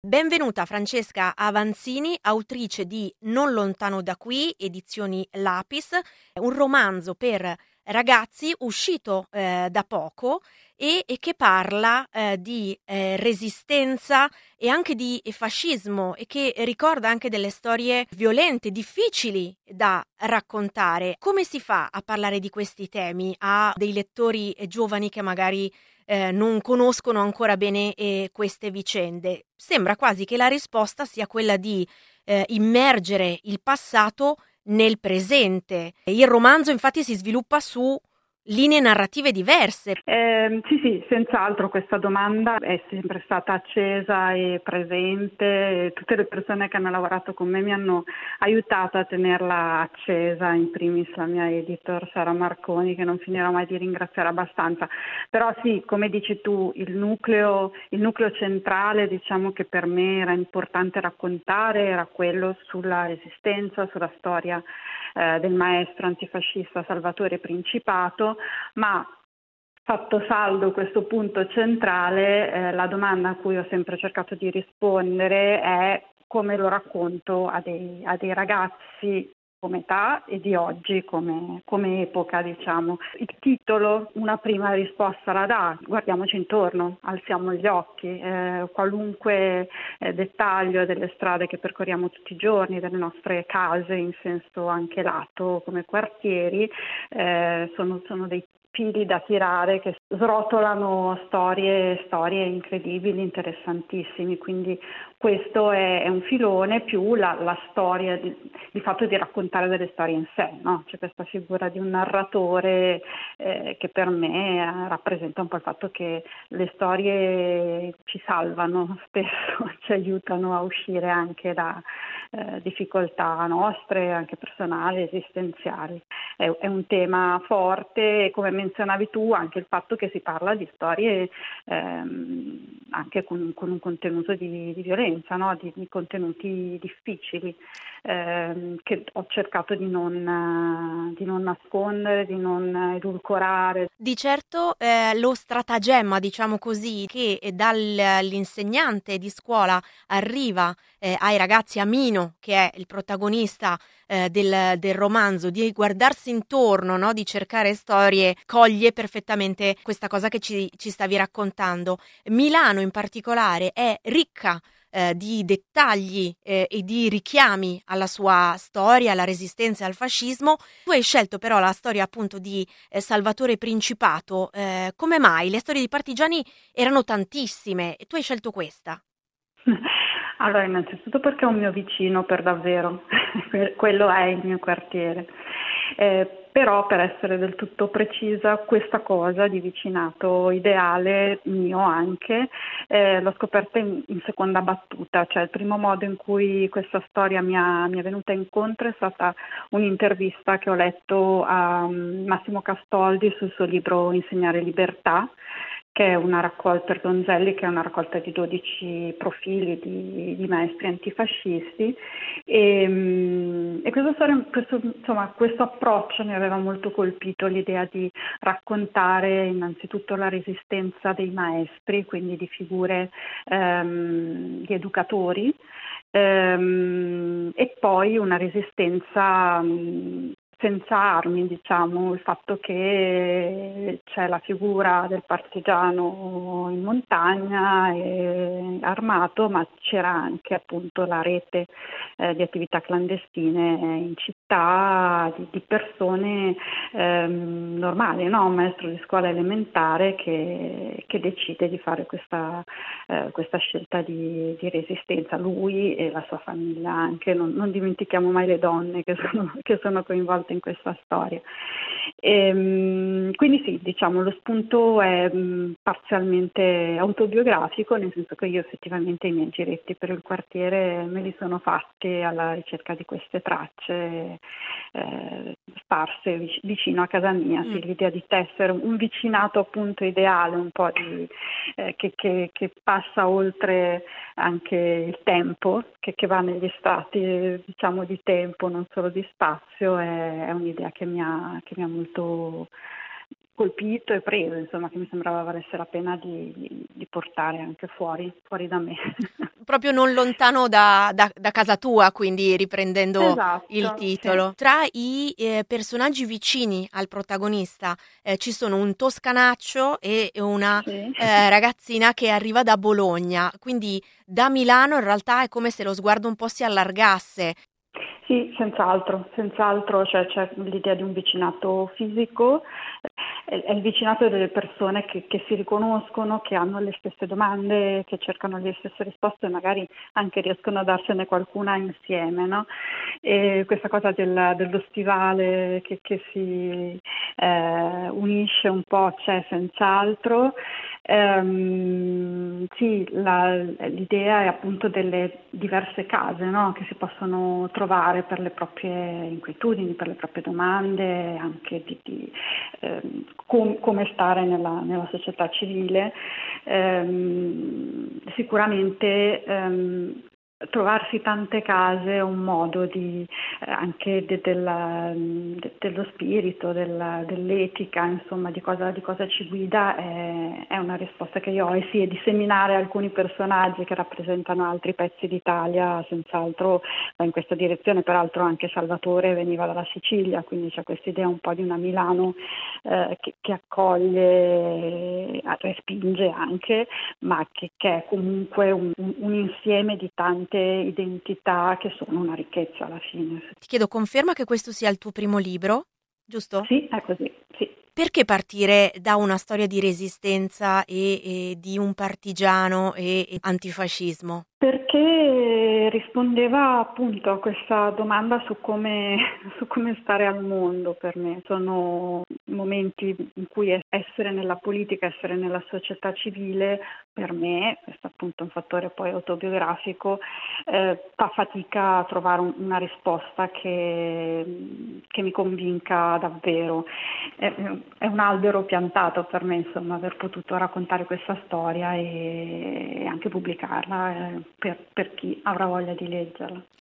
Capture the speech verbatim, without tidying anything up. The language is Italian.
Benvenuta Francesca Avanzini, autrice di Non lontano da qui, edizioni Lapis, un romanzo per ragazzi uscito eh, da poco e, e che parla eh, di eh, resistenza e anche di fascismo e che ricorda anche delle storie violente, difficili da raccontare. Come si fa a parlare di questi temi a dei lettori eh, giovani che magari eh, non conoscono ancora bene eh, queste vicende? Sembra quasi che la risposta sia quella di eh, immergere il passato nel presente. Il romanzo infatti si sviluppa su linee narrative diverse. Eh, sì, sì, senz'altro questa domanda è sempre stata accesa e presente. Tutte le persone che hanno lavorato con me mi hanno aiutato a tenerla accesa, in primis la mia editor Sara Marconi, che non finirò mai di ringraziare abbastanza. Però sì, come dici tu, il nucleo, il nucleo centrale, diciamo, che per me era importante raccontare era quello sulla resistenza, sulla storia eh, del maestro antifascista Salvatore Principato, ma fatto saldo questo punto centrale, eh, la domanda a cui ho sempre cercato di rispondere è come lo racconto a dei, a dei ragazzi come età e di oggi come, come epoca, diciamo. Il titolo una prima risposta la dà: guardiamoci intorno, alziamo gli occhi, eh, qualunque eh, dettaglio delle strade che percorriamo tutti i giorni, delle nostre case in senso anche lato come quartieri, eh, sono, sono dei fili da tirare che srotolano storie, storie incredibili, interessantissimi. Quindi questo è, è un filone più la, la storia di, di fatto di raccontare delle storie in sé, no? C'è questa figura di un narratore eh, che per me eh, rappresenta un po' il fatto che le storie ci salvano spesso, ci aiutano a uscire anche da eh, difficoltà nostre, anche personali, esistenziali. È, è un tema forte e, come menzionavi tu, anche il fatto che si parla di storie ehm, anche con, con un contenuto di, di violenza, no? di, di contenuti difficili, ehm, che ho cercato di non, di non nascondere, di non edulcorare. Di certo eh, lo stratagemma, diciamo così, che dall'insegnante di scuola arriva eh, ai ragazzi, a Mino, che è il protagonista eh, del, del romanzo, di guardarsi intorno, no? Di cercare storie, coglie perfettamente questa cosa che ci, ci stavi raccontando. Milano in particolare è ricca eh, di dettagli eh, e di richiami alla sua storia, alla resistenza e al fascismo. Tu hai scelto però la storia appunto di eh, Salvatore Principato. Eh, come mai? Le storie di partigiani erano tantissime e tu hai scelto questa? Allora, innanzitutto perché è un mio vicino per davvero, quello è il mio quartiere. Eh, però, per essere del tutto precisa, questa cosa di vicinato ideale mio anche eh, l'ho scoperta in, in seconda battuta. Cioè il primo modo in cui questa storia mi, ha, mi è venuta incontro è stata un'intervista che ho letto a um, Massimo Castoldi sul suo libro Insegnare libertà, che è una raccolta, Donzelli, che è una raccolta di dodici profili di, di maestri antifascisti, e, e questa storia, questo, insomma, questo approccio mi aveva molto colpito, l'idea di raccontare innanzitutto la resistenza dei maestri, quindi di figure ehm, di educatori, ehm, e poi una resistenza mh, senza armi, diciamo, il fatto che c'è la figura del partigiano in montagna e armato, ma c'era anche appunto la rete eh, di attività clandestine in città, di, di persone ehm, normali, no? Un maestro di scuola elementare che, che decide di fare questa, eh, questa scelta di, di resistenza, lui e la sua famiglia anche. Non, non dimentichiamo mai le donne che sono, che sono coinvolte in questa storia. E, quindi sì, diciamo, lo spunto è mh, parzialmente autobiografico, nel senso che io effettivamente i miei giretti per il quartiere me li sono fatti alla ricerca di queste tracce eh, sparse vic- vicino a casa mia. Mm. Sì, l'idea di tessere un vicinato appunto ideale, un po' di, eh, che, che, che passa oltre anche il tempo, che, che va negli stati, diciamo, di tempo, non solo di spazio, è, è un'idea che mi ha, che mi ha molto colpito e preso, insomma, che mi sembrava valesse la pena di, di, di portare anche fuori, fuori da me. proprio non lontano da, da- da casa tua, quindi riprendendo il Esatto, sì. titolo. Tra i eh, personaggi vicini al protagonista eh, ci sono un toscanaccio e una Sì. eh, ragazzina che arriva da Bologna, quindi da Milano in realtà è come se lo sguardo un po' si allargasse. Sì, senz'altro, senz'altro cioè, c'è l'idea di un vicinato fisico, è, è il vicinato delle persone che, che si riconoscono, che hanno le stesse domande, che cercano le stesse risposte e magari anche riescono a darsene qualcuna insieme, no? E questa cosa del- dello stivale che, che si eh, unisce un po' c'è senz'altro. Ehm, sì, la- l'idea è appunto delle diverse case, no? Che si possono trovare per le proprie inquietudini, per le proprie domande, anche di, di, ehm, com- come stare nella, nella società civile. Ehm, sicuramente ehm, trovarsi tante case è un modo di, eh, anche de- della- de- dello spirito, della- dell'etica, insomma, di cosa, di cosa ci guida, è, è una risposta che io ho, e sì, è di seminare alcuni personaggi che rappresentano altri pezzi d'Italia, senz'altro va in questa direzione. Peraltro anche Salvatore veniva dalla Sicilia, quindi c'è questa idea un po' di una Milano eh, che, che accoglie, eh, respinge anche, ma che, che è comunque un, un- un insieme di tante identità che sono una ricchezza alla fine. Ti chiedo conferma che questo sia il tuo primo libro, giusto? Sì, è così, sì. Perché partire da una storia di resistenza e, e di un partigiano e, e antifascismo? Perché rispondeva appunto a questa domanda su come, su come stare al mondo per me. Sono momenti in cui essere nella politica, essere nella società civile, per me, questo appunto è un fattore poi autobiografico, eh, fa fatica a trovare un- una risposta che, che mi convinca davvero. È, è un albero piantato per me, insomma, aver potuto raccontare questa storia e anche pubblicarla, eh, per, per chi avrà voglia di leggerla.